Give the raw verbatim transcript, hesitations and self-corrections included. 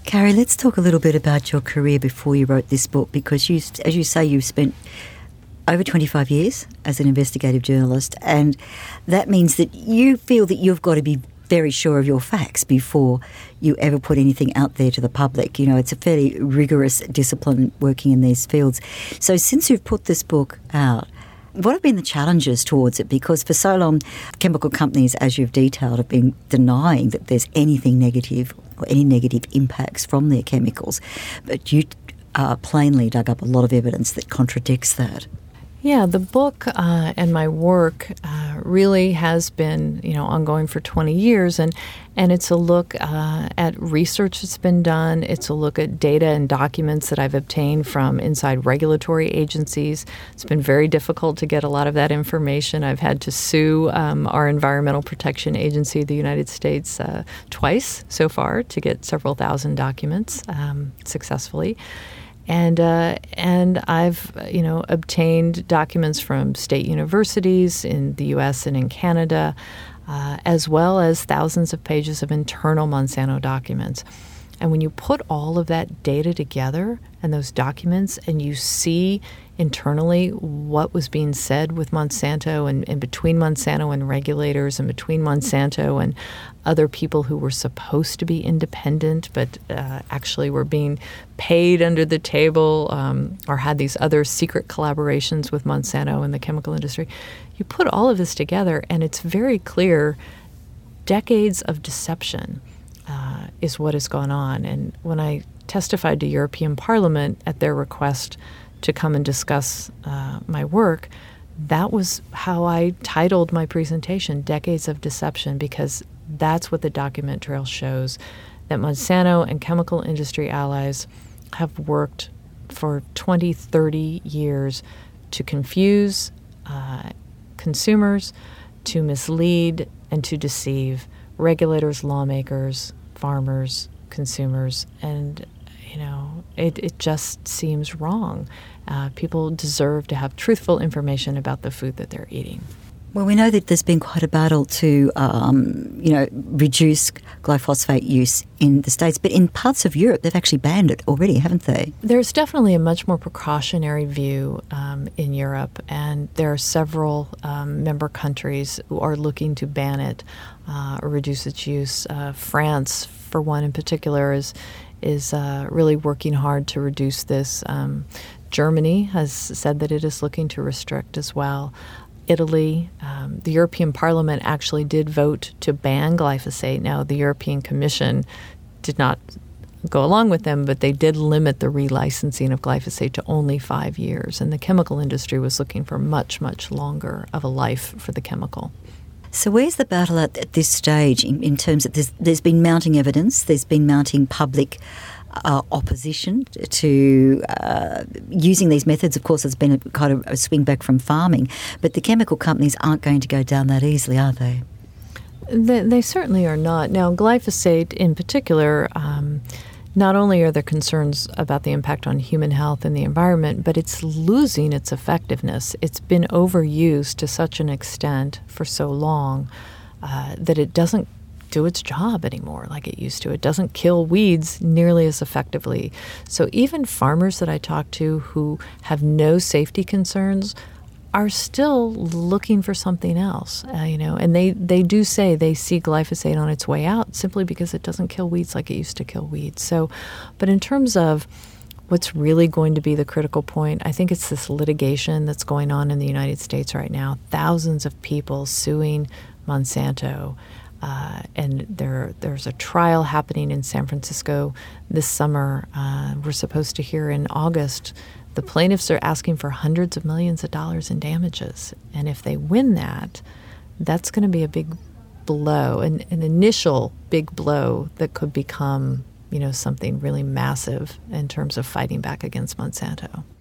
Carrie, let's talk a little bit about your career before you wrote this book, because you, as you say, you've spent over twenty-five years as an investigative journalist, and that means that you feel that you've got to be very sure of your facts before you ever put anything out there to the public. You know, it's a fairly rigorous discipline working in these fields. So since you've put this book out, what have been the challenges towards it? Because for so long, chemical companies, as you've detailed, have been denying that there's anything negative or any negative impacts from their chemicals. But you uh, plainly dug up a lot of evidence that contradicts that. Yeah, the book uh, and my work uh, really has been, you know, ongoing for twenty years, and and it's a look uh, at research that's been done. It's a look at data and documents that I've obtained from inside regulatory agencies. It's been very difficult to get a lot of that information. I've had to sue um, our Environmental Protection Agency of the United States uh, twice so far to get several thousand documents um, successfully. And uh, and I've, you know, obtained documents from state universities in the U S and in Canada, uh, as well as thousands of pages of internal Monsanto documents. And when you put all of that data together and those documents, and you see internally what was being said with Monsanto and, and between Monsanto and regulators and between Monsanto and other people who were supposed to be independent but uh, actually were being paid under the table um, or had these other secret collaborations with Monsanto and the chemical industry, you put all of this together and it's very clear decades of deception uh, is what has gone on. And when I testified to European Parliament at their request to come and discuss uh, my work, that was how I titled my presentation, Decades of Deception, because that's what the document trail shows, that Monsanto and chemical industry allies have worked for twenty, thirty years to confuse uh, consumers, to mislead, and to deceive regulators, lawmakers, farmers, consumers, and you know, it, it just seems wrong. Uh, people deserve to have truthful information about the food that they're eating. Well, we know that there's been quite a battle to, um, you know, reduce glyphosate use in the States, but in parts of Europe, they've actually banned it already, haven't they? There's definitely a much more precautionary view um, in Europe, and there are several um, member countries who are looking to ban it uh, or reduce its use. Uh, France, for one in particular, is is uh, really working hard to reduce this. Um, Germany has said that it is looking to restrict as well. Italy, um, the European Parliament actually did vote to ban glyphosate. Now, the European Commission did not go along with them, but they did limit the relicensing of glyphosate to only five years. And the chemical industry was looking for much, much longer of a life for the chemical. So where's the battle at, at this stage in, in terms of there's, there's been mounting evidence, there's been mounting public uh, opposition to uh, using these methods? Of course, there's been a kind of a swing back from farming, but the chemical companies aren't going to go down that easily, are they? They, they certainly are not. Now, glyphosate in particular, um, not only are there concerns about the impact on human health and the environment, but it's losing its effectiveness. It's been overused to such an extent for so long uh, that it doesn't do its job anymore like it used to. It doesn't kill weeds nearly as effectively. So even farmers that I talk to who have no safety concerns are still looking for something else, uh, you know, and they, they do say they see glyphosate on its way out simply because it doesn't kill weeds like it used to kill weeds. So, but in terms of what's really going to be the critical point, I think it's this litigation that's going on in the United States right now. Thousands of people suing Monsanto, uh, and there there's a trial happening in San Francisco this summer. Uh, we're supposed to hear in August. The plaintiffs are asking for hundreds of millions of dollars in damages. And if they win that, that's going to be a big blow, an, an initial big blow that could become, you know, something really massive in terms of fighting back against Monsanto.